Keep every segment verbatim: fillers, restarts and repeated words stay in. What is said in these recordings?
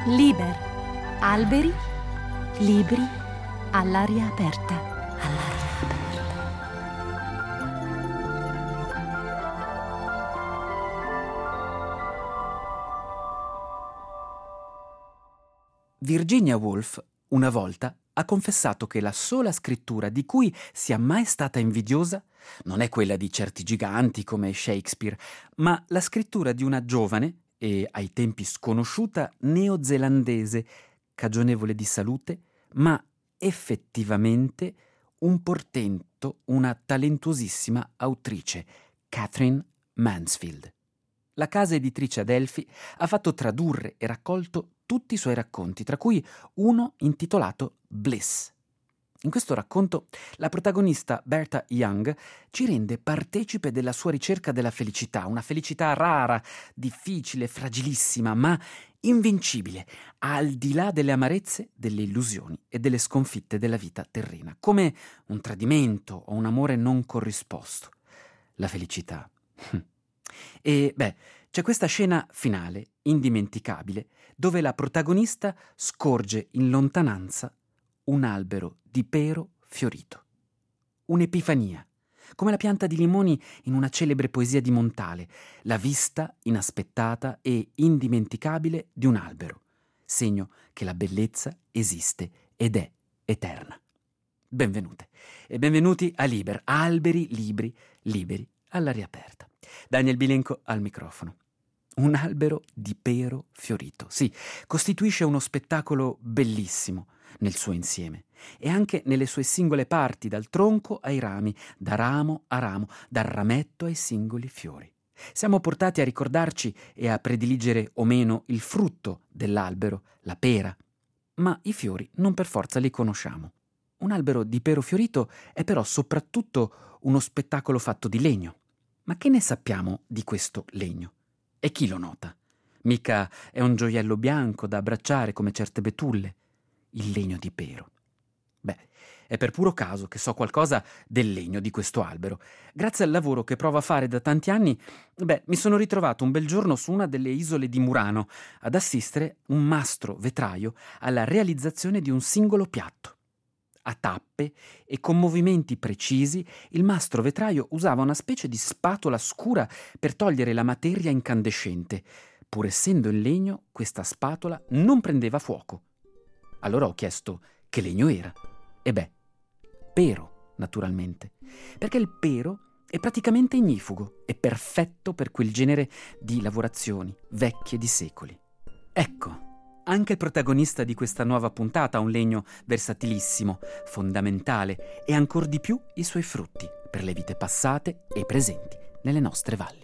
Liber, alberi, libri, all'aria aperta, all'aria aperta. Virginia Woolf, una volta, ha confessato che la sola scrittura di cui sia mai stata invidiosa non è quella di certi giganti come Shakespeare, ma la scrittura di una giovane e ai tempi sconosciuta neozelandese, cagionevole di salute, ma effettivamente un portento, una talentuosissima autrice, Katherine Mansfield. La casa editrice Adelphi ha fatto tradurre e raccolto tutti i suoi racconti, tra cui uno intitolato Bliss. In questo racconto la protagonista Bertha Young ci rende partecipe della sua ricerca della felicità, una felicità rara, difficile, fragilissima, ma invincibile, al di là delle amarezze, delle illusioni e delle sconfitte della vita terrena, come un tradimento o un amore non corrisposto. La felicità. E beh, c'è questa scena finale, indimenticabile, dove la protagonista scorge in lontananza un albero di pero fiorito. Un'epifania, come la pianta di limoni in una celebre poesia di Montale, la vista inaspettata e indimenticabile di un albero, segno che la bellezza esiste ed è eterna. Benvenute e benvenuti a Liber, alberi, libri, liberi, all'aria aperta. Daniel Bilenco al microfono. Un albero di pero fiorito, sì, costituisce uno spettacolo bellissimo nel suo insieme e anche nelle sue singole parti, dal tronco ai rami, da ramo a ramo, dal rametto ai singoli fiori. Siamo portati a ricordarci e a prediligere o meno il frutto dell'albero, la pera, ma i fiori non per forza li conosciamo. Un albero di pero fiorito è però soprattutto uno spettacolo fatto di legno. Ma che ne sappiamo di questo legno? E chi lo nota? Mica è un gioiello bianco da abbracciare come certe betulle. Il legno di pero. Beh, è per puro caso che so qualcosa del legno di questo albero. Grazie al lavoro che provo a fare da tanti anni, beh, mi sono ritrovato un bel giorno su una delle isole di Murano ad assistere un mastro vetraio alla realizzazione di un singolo piatto. A tappe e con movimenti precisi, il mastro vetraio usava una specie di spatola scura per togliere la materia incandescente. Pur essendo in legno, questa spatola non prendeva fuoco. Allora ho chiesto che legno era. E beh, pero, naturalmente, perché il pero è praticamente ignifugo, è perfetto per quel genere di lavorazioni vecchie di secoli. Ecco, anche il protagonista di questa nuova puntata ha un legno versatilissimo, fondamentale e ancor di più i suoi frutti per le vite passate e presenti nelle nostre valli.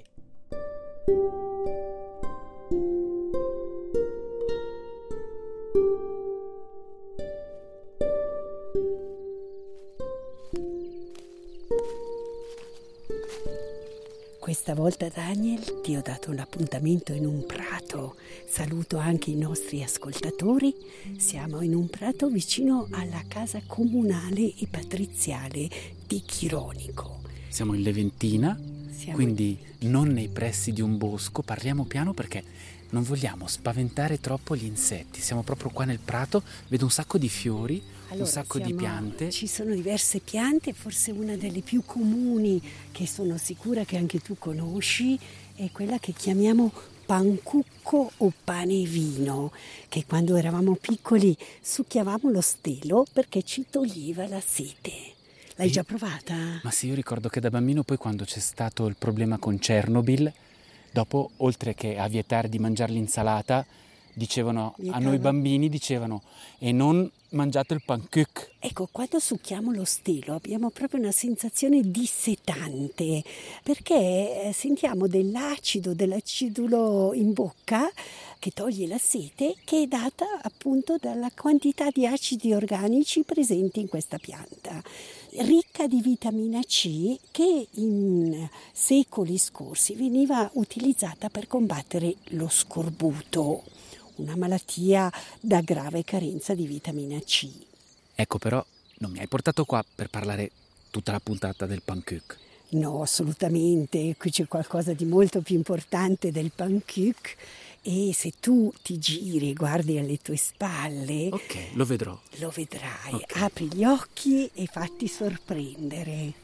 Questa volta, Daniel, ti ho dato un appuntamento in un prato. Saluto anche i nostri ascoltatori. Siamo in un prato vicino alla casa comunale e patriziale di Chironico. Siamo in Leventina, Siamo quindi non nei pressi di un bosco. Parliamo piano perché non vogliamo spaventare troppo gli insetti. Siamo proprio qua nel prato, vedo un sacco di fiori, Allora, un sacco siamo, di piante. Ci sono diverse piante, forse una delle più comuni che sono sicura che anche tu conosci è quella che chiamiamo pancucco o pane vino, che quando eravamo piccoli succhiavamo lo stelo perché ci toglieva la sete. L'hai E- già provata? Ma sì, io ricordo che da bambino poi quando c'è stato il problema con Chernobyl, dopo, oltre che a vietare di mangiare l'insalata, dicevano a Vietava. noi bambini, dicevano e non mangiate il pancake. Ecco, quando succhiamo lo stelo abbiamo proprio una sensazione dissetante perché sentiamo dell'acido, dell'acidulo in bocca che toglie la sete, che è data appunto dalla quantità di acidi organici presenti in questa pianta, ricca di vitamina C che in secoli scorsi veniva utilizzata per combattere lo scorbuto, una malattia da grave carenza di vitamina C. Ecco, però non mi hai portato qua per parlare tutta la puntata del pancake. No, assolutamente, qui c'è qualcosa di molto più importante del pancake, E se tu ti giri e guardi alle tue spalle, Ok, lo vedrò. lo vedrai. Ok. Apri gli occhi e fatti sorprendere.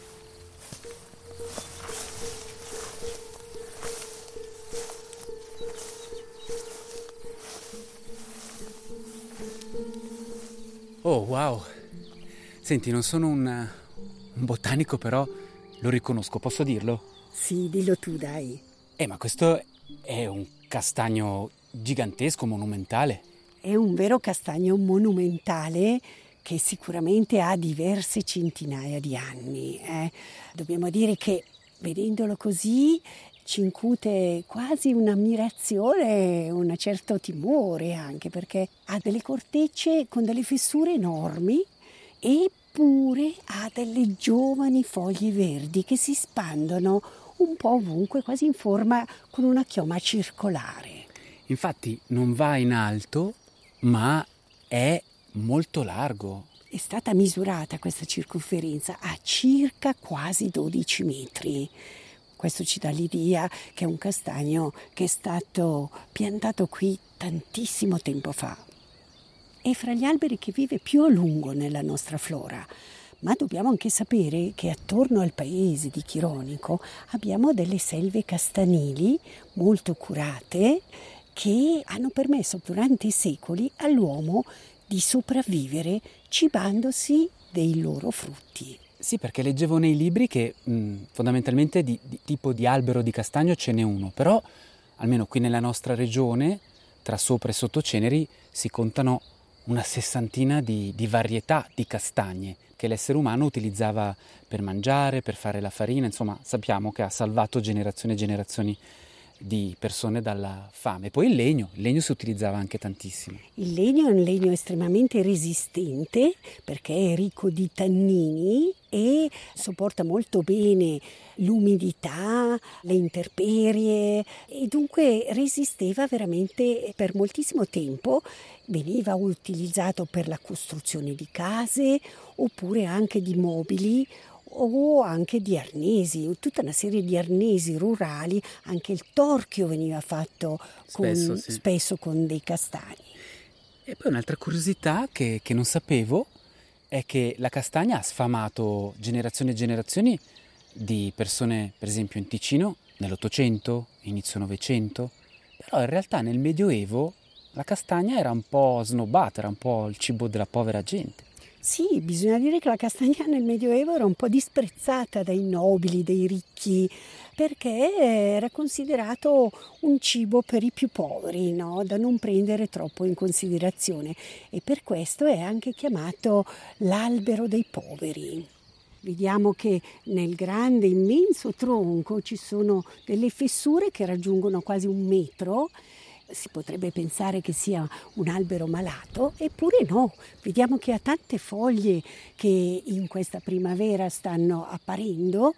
Oh, wow. Senti, non sono un, un botanico, però lo riconosco, posso dirlo? Sì, dillo tu, dai. Eh, ma questo è un castagno gigantesco, monumentale. È un vero castagno monumentale che sicuramente ha diverse centinaia di anni. eh. Dobbiamo dire che vedendolo così ci incute quasi un'ammirazione, un certo timore anche, perché ha delle cortecce con delle fessure enormi, eppure ha delle giovani foglie verdi che si spandono un po' ovunque, quasi in forma con una chioma circolare. Infatti non va in alto, ma è molto largo. È stata misurata questa circonferenza a circa quasi dodici metri. Questo ci dà l'idea che è un castagno che è stato piantato qui tantissimo tempo fa. È fra gli alberi che vive più a lungo nella nostra flora, ma dobbiamo anche sapere che attorno al paese di Chironico abbiamo delle selve castanili molto curate che hanno permesso durante i secoli all'uomo di sopravvivere cibandosi dei loro frutti. Sì, perché leggevo nei libri che mh, fondamentalmente di, di tipo di albero di castagno ce n'è uno, però almeno qui nella nostra regione, tra sopra e sotto Ceneri, si contano una sessantina di, di varietà di castagne che l'essere umano utilizzava per mangiare, per fare la farina, insomma sappiamo che ha salvato generazioni e generazioni di persone dalla fame. Poi il legno, il legno si utilizzava anche tantissimo. Il legno è un legno estremamente resistente perché è ricco di tannini e sopporta molto bene l'umidità, le intemperie e dunque resisteva veramente per moltissimo tempo. Veniva utilizzato per la costruzione di case oppure anche di mobili o anche di arnesi, tutta una serie di arnesi rurali. Anche il torchio veniva fatto con, Spesso, sì. spesso con dei castagni. E poi un'altra curiosità che, che non sapevo è che la castagna ha sfamato generazioni e generazioni di persone, per esempio in Ticino, nell'Ottocento, inizio Novecento, però in realtà nel Medioevo la castagna era un po' snobbata, era un po' il cibo della povera gente. Sì, bisogna dire che la castagna nel Medioevo era un po' disprezzata dai nobili, dai ricchi, perché era considerato un cibo per i più poveri, no? Da non prendere troppo in considerazione, e per questo è anche chiamato l'albero dei poveri. Vediamo che nel grande, immenso tronco ci sono delle fessure che raggiungono quasi un metro. Si potrebbe pensare che sia un albero malato, eppure no. Vediamo che ha tante foglie che in questa primavera stanno apparendo,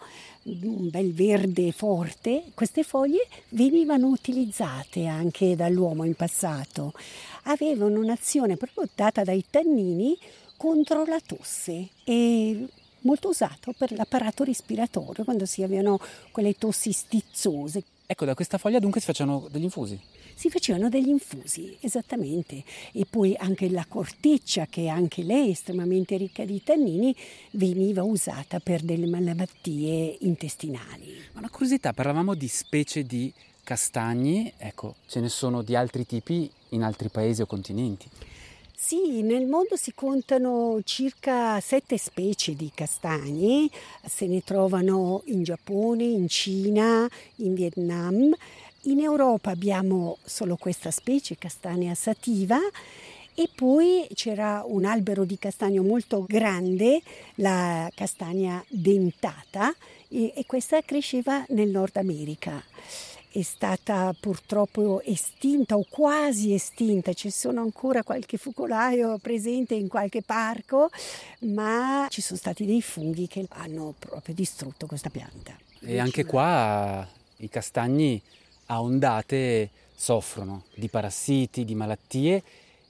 un bel verde forte. Queste foglie venivano utilizzate anche dall'uomo in passato. Avevano un'azione proprio data dai tannini contro la tosse e molto usato per l'apparato respiratorio quando si avevano quelle tossi stizzose. Ecco, da questa foglia dunque si facevano degli infusi. Si facevano degli infusi, esattamente, e poi anche la corteccia, che anche lei è estremamente ricca di tannini, veniva usata per delle malattie intestinali. Una curiosità, parlavamo di specie di castagni, ecco, ce ne sono di altri tipi in altri paesi o continenti. Sì, nel mondo si contano circa sette specie di castagni, se ne trovano in Giappone, in Cina, in Vietnam. In Europa abbiamo solo questa specie, Castanea sativa, e poi c'era un albero di castagno molto grande, la Castanea dentata, e, e questa cresceva nel Nord America. È stata purtroppo estinta o quasi estinta, ci sono ancora qualche focolaio presente in qualche parco, ma ci sono stati dei funghi che hanno proprio distrutto questa pianta. E anche qua i castagni a ondate soffrono di parassiti, di malattie,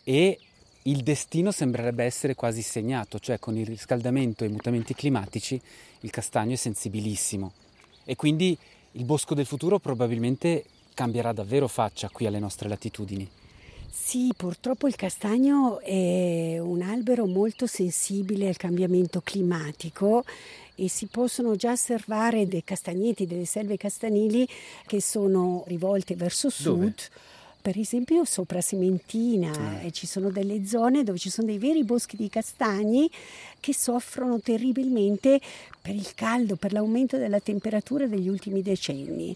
e il destino sembrerebbe essere quasi segnato, cioè con il riscaldamento e i mutamenti climatici il castagno è sensibilissimo e quindi il bosco del futuro probabilmente cambierà davvero faccia qui alle nostre latitudini. Sì, purtroppo il castagno è un albero molto sensibile al cambiamento climatico e si possono già osservare dei castagneti, delle selve castanili che sono rivolte verso sud. Dove? Per esempio sopra Sementina, Ah. e ci sono delle zone dove ci sono dei veri boschi di castagni che soffrono terribilmente per il caldo, per l'aumento della temperatura degli ultimi decenni.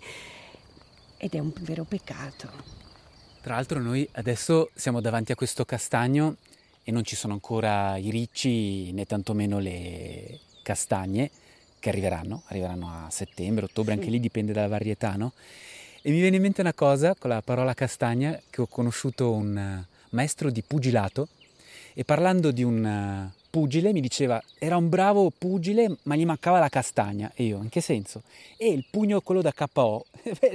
Ed è un vero peccato. Tra l'altro noi adesso siamo davanti a questo castagno e non ci sono ancora i ricci né tantomeno le castagne che arriveranno, arriveranno a settembre, ottobre, Sì. Anche lì dipende dalla varietà, no? E mi viene in mente una cosa con la parola castagna, che ho conosciuto un eh, maestro di pugilato e parlando di un eh, pugile mi diceva era un bravo pugile ma gli mancava la castagna. E io, in che senso? E il pugno quello da K O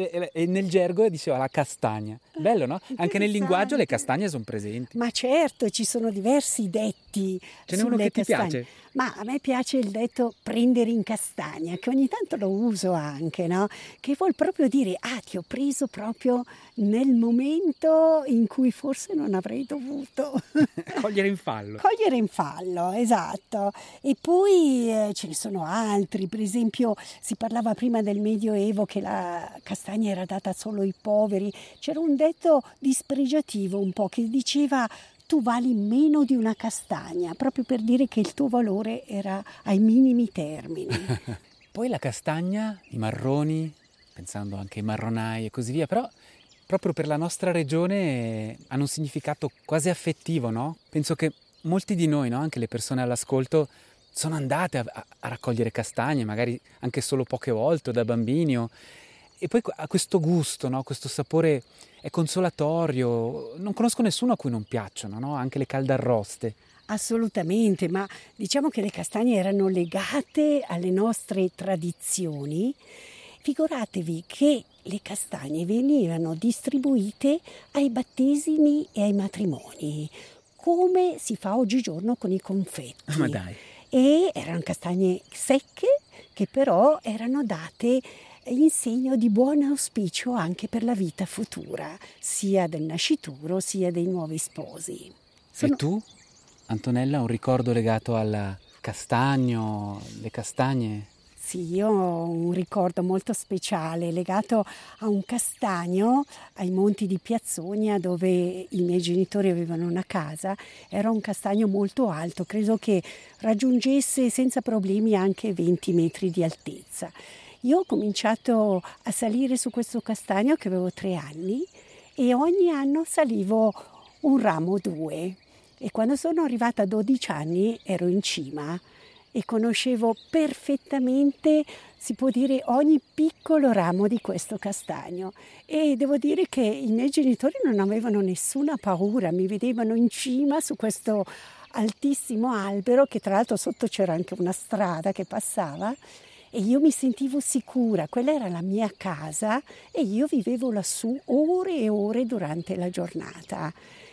e nel gergo diceva la castagna. Bello, no? Anche nel linguaggio le castagne sono presenti. Ma certo, ci sono diversi detti. Ce n'è uno sulle che ti castagne. piace? Ma a me piace il detto prendere in castagna, che ogni tanto lo uso anche, no? Che vuol proprio dire, ah, ti ho preso proprio nel momento in cui forse non avrei dovuto. Cogliere in fallo. Cogliere in fallo, esatto. E poi eh, ce ne sono altri, per esempio si parlava prima del Medioevo che la castagna era data solo ai poveri. C'era un detto dispregiativo un po' che diceva tu vali meno di una castagna, proprio per dire che il tuo valore era ai minimi termini. Poi la castagna, i marroni, pensando anche ai marronai e così via, però proprio per la nostra regione hanno un significato quasi affettivo, no? Penso che molti di noi, no? Anche le persone all'ascolto, sono andate a, a- a raccogliere castagne, magari anche solo poche volte o da bambini. o- E poi ha questo gusto, no? Questo sapore è consolatorio. Non conosco nessuno a cui non piacciono, no? Anche le caldarroste. Assolutamente, ma diciamo che le castagne erano legate alle nostre tradizioni. Figuratevi che le castagne venivano distribuite ai battesimi e ai matrimoni, come si fa oggigiorno con i confetti. Ah, ma dai. E erano castagne secche che però erano date in segno di buon auspicio anche per la vita futura, sia del nascituro sia dei nuovi sposi. Sono- E tu, Antonella, un ricordo legato al castagno, le castagne? Sì, io ho un ricordo molto speciale legato a un castagno ai monti di Piazzonia dove i miei genitori avevano una casa. Era un castagno molto alto, credo che raggiungesse senza problemi anche venti metri di altezza. Io ho cominciato a salire su questo castagno che avevo tre anni e ogni anno salivo un ramo o due. E quando sono arrivata a dodici anni ero in cima e conoscevo perfettamente, si può dire, ogni piccolo ramo di questo castagno. E devo dire che i miei genitori non avevano nessuna paura, mi vedevano in cima su questo altissimo albero, che tra l'altro sotto c'era anche una strada che passava, e io mi sentivo sicura, quella era la mia casa e io vivevo lassù ore e ore durante la giornata.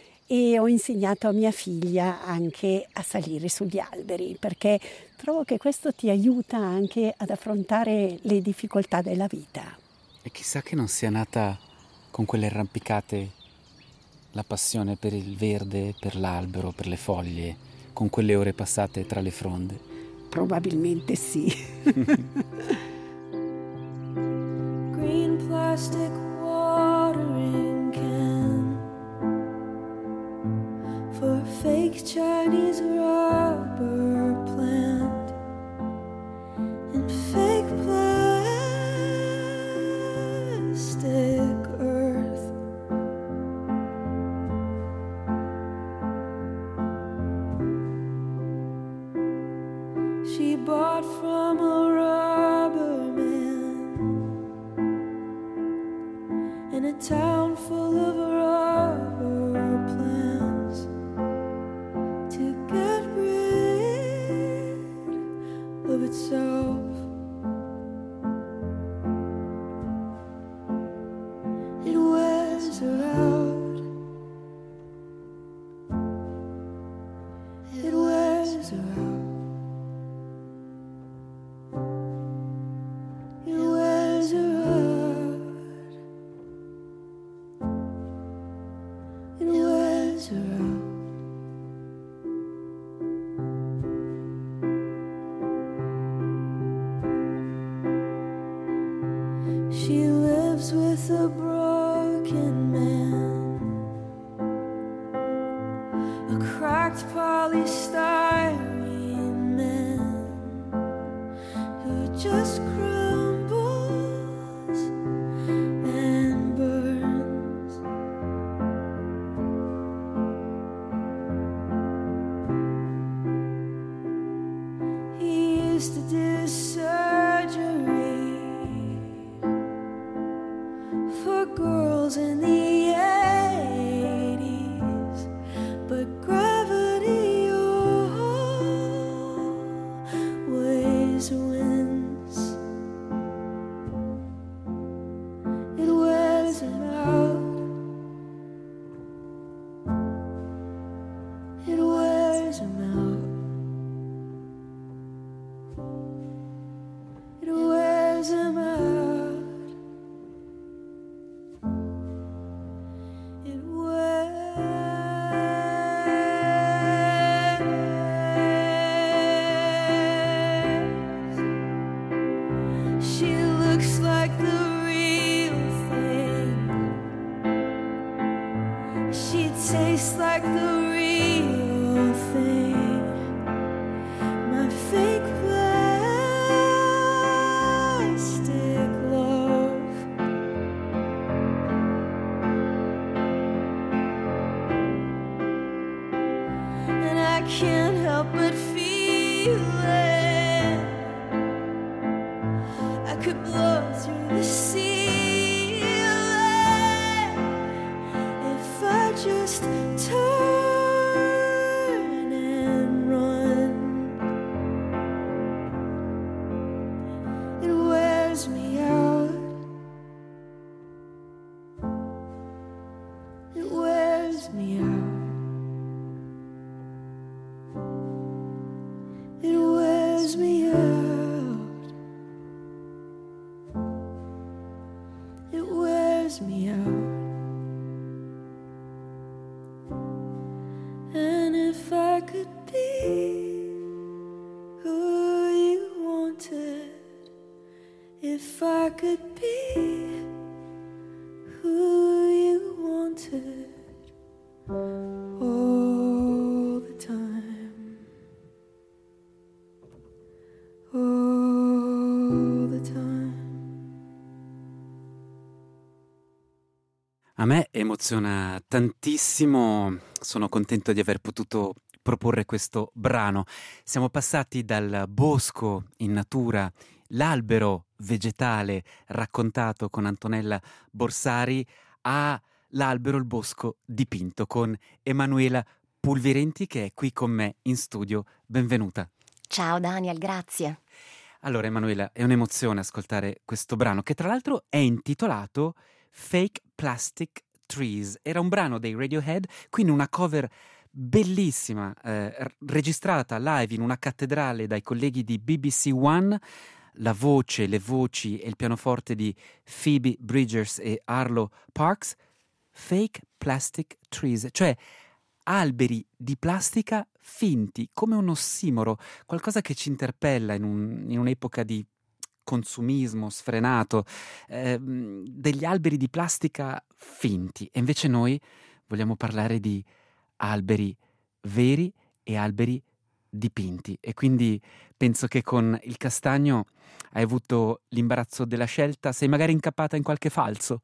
E ho insegnato a mia figlia anche a salire sugli alberi, perché trovo che questo ti aiuta anche ad affrontare le difficoltà della vita. E chissà che non sia nata con quelle arrampicate la passione per il verde, per l'albero, per le foglie, con quelle ore passate tra le fronde. Probabilmente sì. Green plastic watering can for a fake Chinese rubber plant and fake plastic earth. She bought from a rubber man in a town full of rubber plants to get rid of itself. It wears her out. It wears her out. It wears her out. lives with a broken man, a cracked polystyrene man who just crumbles and burns. He used to do surgery for girls in the eighties, but gravity always wins. It wears him out. It wears him out. It wears him out. It wears. She looks like the real thing. She tastes like the real thing. My fake plastic love. And I can't help but feel it. I could blow through the ceiling if I just turn and run. It wears me out. It wears me out. It wears me out. It wears me out. And if I could be who you wanted, if I could be who you wanted all the time, all the time. A me emoziona tantissimo, sono contento di aver potuto proporre questo brano. Siamo passati dal bosco in natura, l'albero vegetale raccontato con Antonella Borsari, all'albero, il bosco dipinto con Emanuela Pulvirenti, che è qui con me in studio. Benvenuta. Ciao Daniel, grazie. Allora Emanuela, è un'emozione ascoltare questo brano, che tra l'altro è intitolato Fake Plastic Trees. Era un brano dei Radiohead, quindi una cover bellissima, eh, registrata live in una cattedrale dai colleghi di B B C One. La voce, le voci e il pianoforte di Phoebe Bridgers e Arlo Parks. Fake Plastic Trees, cioè alberi di plastica finti, come un ossimoro, qualcosa che ci interpella in, un, in un'epoca di consumismo sfrenato, eh, degli alberi di plastica finti. E invece noi vogliamo parlare di alberi veri e alberi dipinti. E quindi penso che con il castagno hai avuto l'imbarazzo della scelta, sei magari incappata in qualche falso.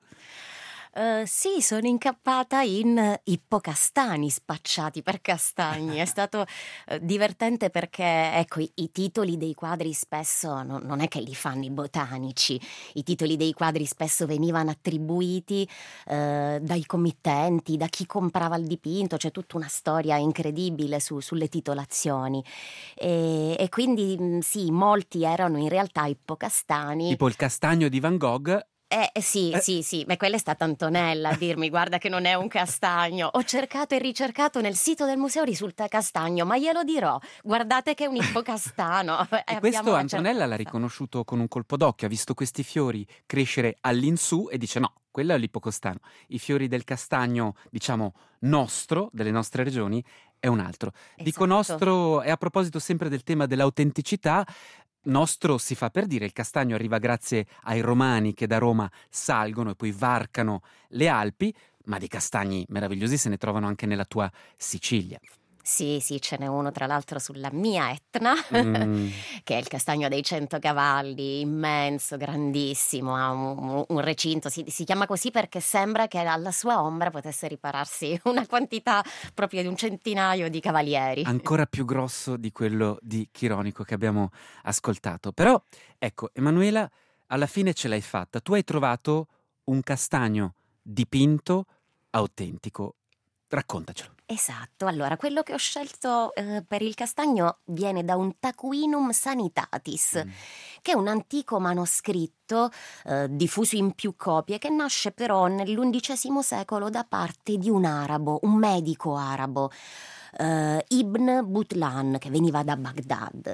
Uh, sì, sono incappata in ippocastani spacciati per castagni. È stato uh, divertente perché, ecco, i, i titoli dei quadri spesso no, non è che li fanno i botanici. I titoli dei quadri spesso venivano attribuiti uh, dai committenti, da chi comprava il dipinto. C'è tutta una storia incredibile su, sulle titolazioni. E, e quindi mh, sì, molti erano in realtà ippocastani. Tipo il castagno di Van Gogh. Eh sì, Eh. sì, sì, ma quella è stata Antonella a dirmi guarda che non è un castagno. Ho cercato e ricercato nel sito del museo, risulta castagno, ma glielo dirò, guardate che è un ippocastano. E questo Antonella l'ha riconosciuto con un colpo d'occhio, ha visto questi fiori crescere all'insù e dice no, quello è l'ippocastano. I fiori del castagno, diciamo, nostro, delle nostre regioni, è un altro. Esatto. Dico nostro, e a proposito sempre del tema dell'autenticità, nostro si fa per dire, il castagno arriva grazie ai romani che da Roma salgono e poi varcano le Alpi, ma di castagni meravigliosi se ne trovano anche nella tua Sicilia. Sì, sì, ce n'è uno tra l'altro sulla mia Etna, Mm. che è il Castagno dei Cento Cavalli, immenso, grandissimo, ha un, un recinto, si, si chiama così perché sembra che alla sua ombra potesse ripararsi una quantità proprio di un centinaio di cavalieri. Ancora più grosso di quello di Chironico che abbiamo ascoltato. Però, ecco, Emanuela, alla fine ce l'hai fatta. Tu hai trovato un castagno dipinto autentico. Raccontacelo. Esatto, allora quello che ho scelto eh, per il castagno viene da un Tacuinum Sanitatis, Mm. che è un antico manoscritto eh, diffuso in più copie, che nasce però nell'undicesimo secolo da parte di un arabo, un medico arabo, eh, Ibn Butlan, che veniva da Baghdad.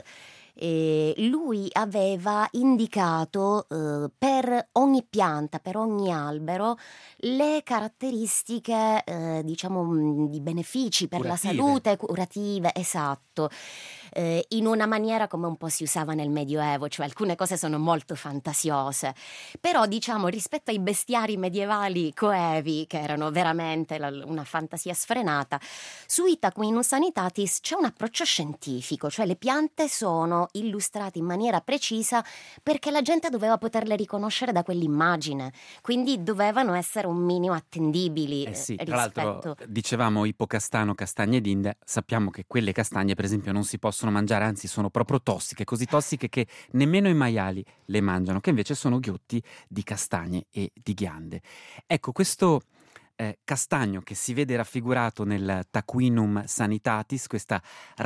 E lui aveva indicato eh, per ogni pianta, per ogni albero, le caratteristiche, eh, diciamo, mh, di benefici per Curative. la salute, curative, esatto, eh, in una maniera come un po' si usava nel Medioevo, cioè alcune cose sono molto fantasiose, però diciamo rispetto ai bestiari medievali coevi, che erano veramente la- una fantasia sfrenata, sui Tacuinus Sanitatis c'è un approccio scientifico, cioè le piante sono illustrate in maniera precisa perché la gente doveva poterle riconoscere da quell'immagine, quindi dovevano essere un minimo attendibili Eh sì, eh, tra rispetto. l'altro dicevamo ippocastano, castagne d'India, sappiamo che quelle castagne per esempio non si possono mangiare, anzi sono proprio tossiche, così tossiche che nemmeno i maiali le mangiano, che invece sono ghiotti di castagne e di ghiande. Ecco, questo eh, castagno che si vede raffigurato nel Tacuinum Sanitatis, questa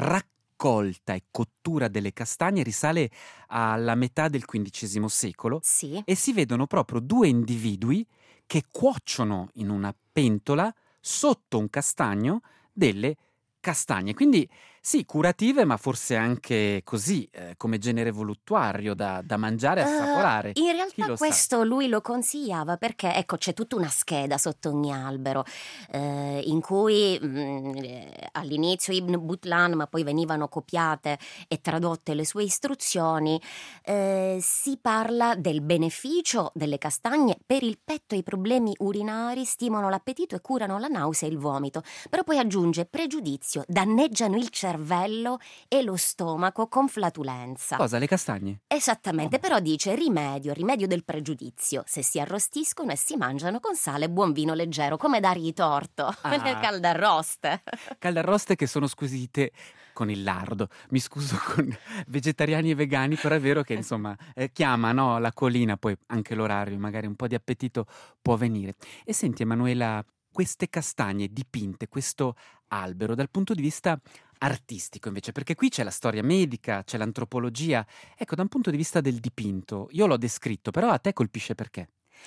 raccolta e cottura delle castagne risale alla metà del quindicesimo secolo Sì. e si vedono proprio due individui che cuociono in una pentola sotto un castagno delle castagne. Quindi sì, curative, ma forse anche così, eh, come genere voluttuario da, da mangiare e Eh, assaporare. in Chi realtà lo sa? questo lui lo consigliava perché ecco c'è tutta una scheda sotto ogni albero eh, in cui mh, eh, all'inizio Ibn Butlan, ma poi venivano copiate e tradotte le sue istruzioni, eh, si parla del beneficio delle castagne per il petto e i problemi urinari, stimolano l'appetito e curano la nausea e il vomito, però poi aggiunge pregiudizio, danneggiano il cervello e lo stomaco con flatulenza. Cosa, le castagne? Esattamente, Oh. però dice rimedio, rimedio del pregiudizio, se si arrostiscono e si mangiano con sale e buon vino leggero, come dargli torto Ah. nel caldarroste. Caldarroste che sono squisite con il lardo. Mi scuso con vegetariani e vegani, però è vero che insomma eh, chiama, no, la colina, poi anche l'orario, magari un po' di appetito può venire. E senti Emanuela, queste castagne dipinte, questo albero, dal punto di vista artistico invece, perché qui c'è la storia medica, c'è l'antropologia, ecco, da un punto di vista del dipinto, io l'ho descritto, però a te colpisce perché?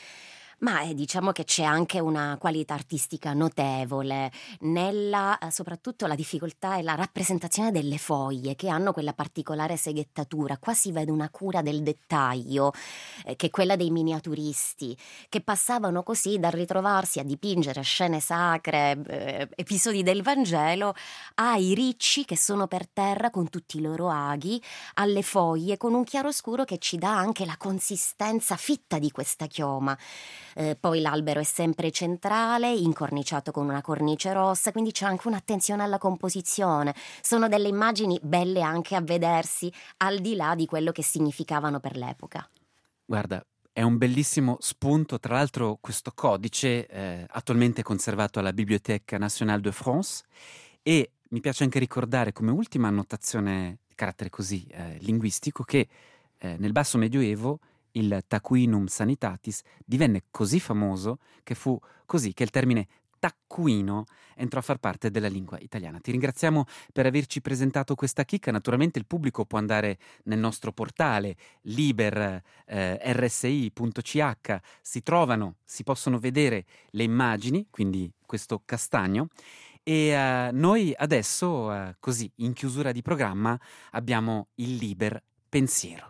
Ma eh, diciamo che c'è anche una qualità artistica notevole nella, eh, soprattutto la difficoltà e la rappresentazione delle foglie che hanno quella particolare seghettatura. Qua si vede una cura del dettaglio, eh, che è quella dei miniaturisti, che passavano così dal ritrovarsi a dipingere scene sacre, eh, episodi del Vangelo, ai ricci che sono per terra con tutti i loro aghi, alle foglie con un chiaroscuro che ci dà anche la consistenza fitta di questa chioma. Eh, poi l'albero è sempre centrale, incorniciato con una cornice rossa, quindi c'è anche un'attenzione alla composizione. Sono delle immagini belle anche a vedersi, al di là di quello che significavano per l'epoca. Guarda, è un bellissimo spunto, tra l'altro questo codice eh, attualmente conservato alla Bibliothèque Nationale de France, e mi piace anche ricordare come ultima annotazione di carattere così eh, linguistico che eh, nel basso medioevo il Tacuinum Sanitatis divenne così famoso che fu così che il termine taccuino entrò a far parte della lingua italiana. Ti ringraziamo per averci presentato questa chicca. Naturalmente il pubblico può andare nel nostro portale liber r s i punto c h, si trovano, si possono vedere le immagini, quindi questo castagno, e uh, noi adesso, uh, così in chiusura di programma, abbiamo il liber pensiero.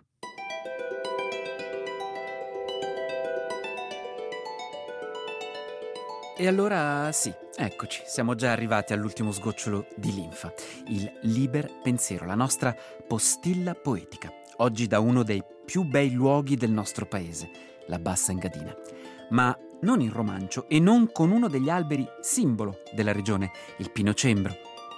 E allora sì, eccoci, siamo già arrivati all'ultimo sgocciolo di linfa, il liber pensiero, la nostra postilla poetica. oggi da uno dei più bei luoghi del nostro paese, la Bassa Engadina. Ma non in romancio e non con uno degli alberi simbolo della regione, il pinocembro.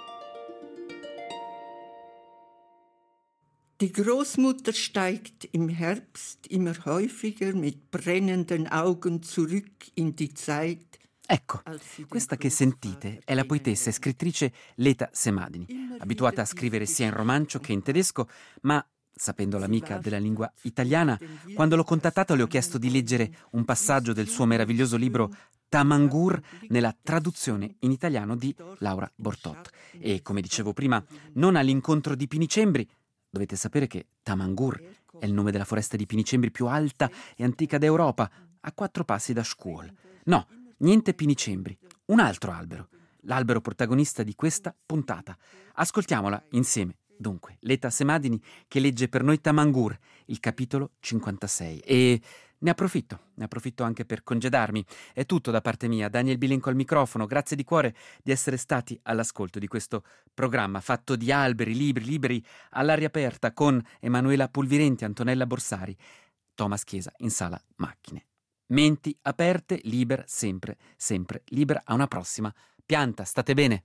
Die Großmutter steigt im Herbst immer häufiger mit brennenden Augen zurück in die Zeit. Ecco, questa che sentite è la poetessa e scrittrice Leta Semadini, abituata a scrivere sia in romancio che in tedesco, ma sapendo l'amica della lingua italiana, quando l'ho contattata le ho chiesto di leggere un passaggio del suo meraviglioso libro Tamangur nella traduzione in italiano di Laura Bortot. E come dicevo prima, non all'incontro di pinicembri. Dovete sapere che Tamangur è il nome della foresta di pinicembri più alta e antica d'Europa, a quattro passi da Scuol. No, niente pinicembri, un altro albero, l'albero protagonista di questa puntata. Ascoltiamola insieme. Dunque, Leta Semadini che legge per noi Tamangur, il capitolo cinquantasei. E ne approfitto, ne approfitto anche per congedarmi. È tutto da parte mia, Daniel Bilenco al microfono. Grazie di cuore di essere stati all'ascolto di questo programma fatto di alberi, libri, liberi all'aria aperta con Emanuela Pulvirenti, Antonella Borsari, Thomas Chiesa in sala macchine. Menti aperte, libera, sempre, sempre libera. A una prossima. Pianta, state bene.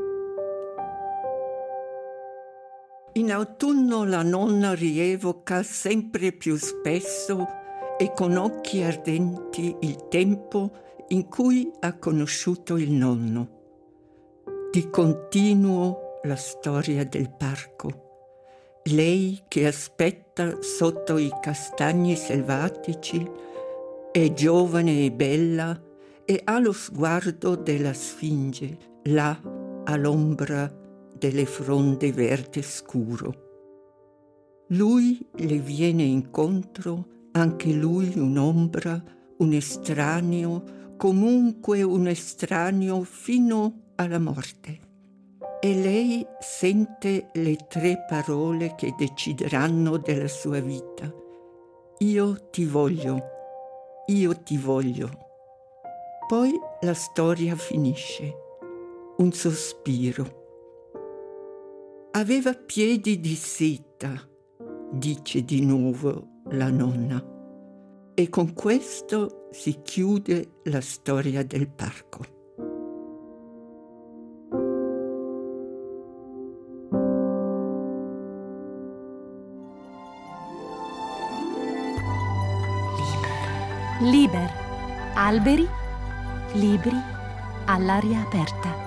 In autunno la nonna rievoca sempre più spesso e con occhi ardenti il tempo in cui ha conosciuto il nonno. Di continuo la storia del parco. Lei che aspetta sotto i castagni selvatici, è giovane e bella e ha lo sguardo della Sfinge, là all'ombra delle fronde verde scuro. Lui le viene incontro, anche lui un'ombra, un estraneo, comunque un estraneo fino alla morte. E lei sente le tre parole che decideranno della sua vita. Io ti voglio, io ti voglio. Poi la storia finisce. Un sospiro. Aveva piedi di seta, dice di nuovo la nonna. E con questo si chiude la storia del parco. Liber. Alberi, libri all'aria aperta.